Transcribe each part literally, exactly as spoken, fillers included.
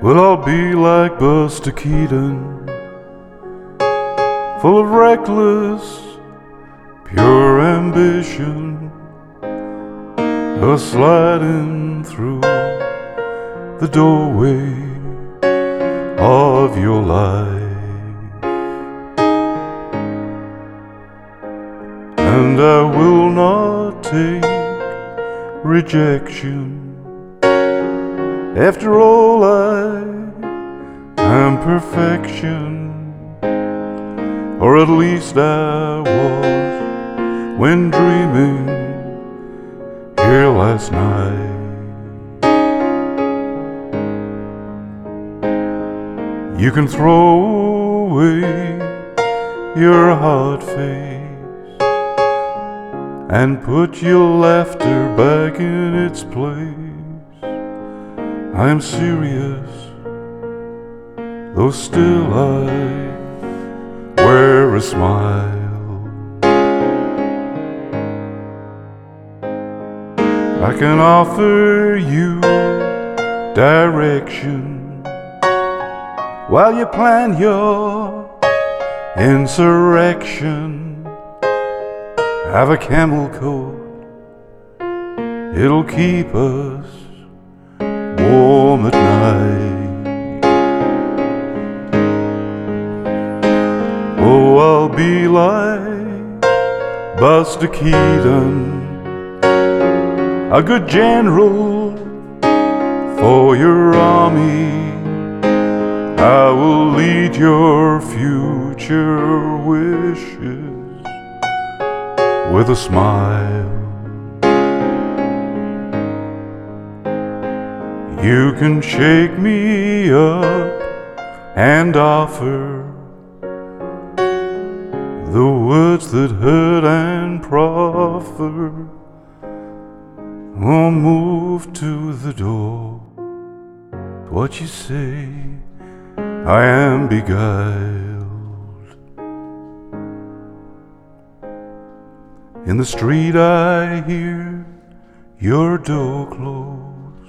Well, I'll be like Buster Keaton, full of reckless, pure ambition, a sliding through the doorway of your life. And I will not take rejection. After all, I am perfection, or at least I was when dreaming here last night. You can throw away your hard face and put your laughter back in its place. I'm serious, though still I wear a smile. I can offer you direction while you plan your insurrection. Have a camel coat, it'll keep us warm at night. Oh, I'll be like Buster Keaton, a good general for your army. I will lead your future wishes with a smile. You can shake me up and offer the words that hurt and proffer, or move to the door. What you say, I am beguiled. In the street I hear your door close.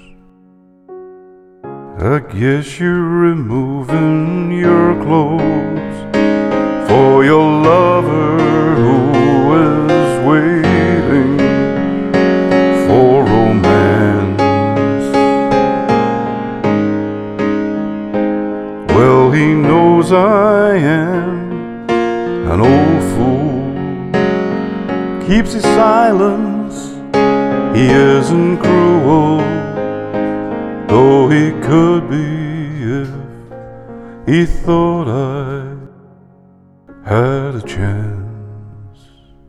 I guess you're removing your clothes for your lover who is waiting for romance. Well, he knows I am an old fool, keeps his silence, he isn't cruel, though he could be if he thought I had a chance.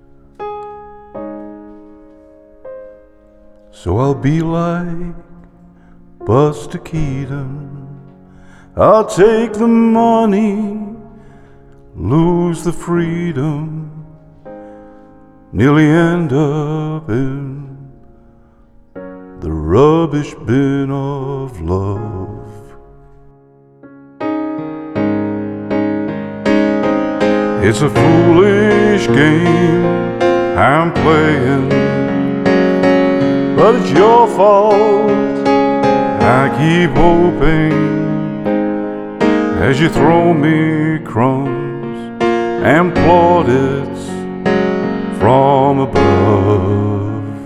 So I'll be like Buster Keaton. I'll take the money, lose the freedom, nearly end up in the rubbish bin of love. It's a foolish game I'm playing, but it's your fault. I keep hoping as you throw me crumbs and plaudits from above.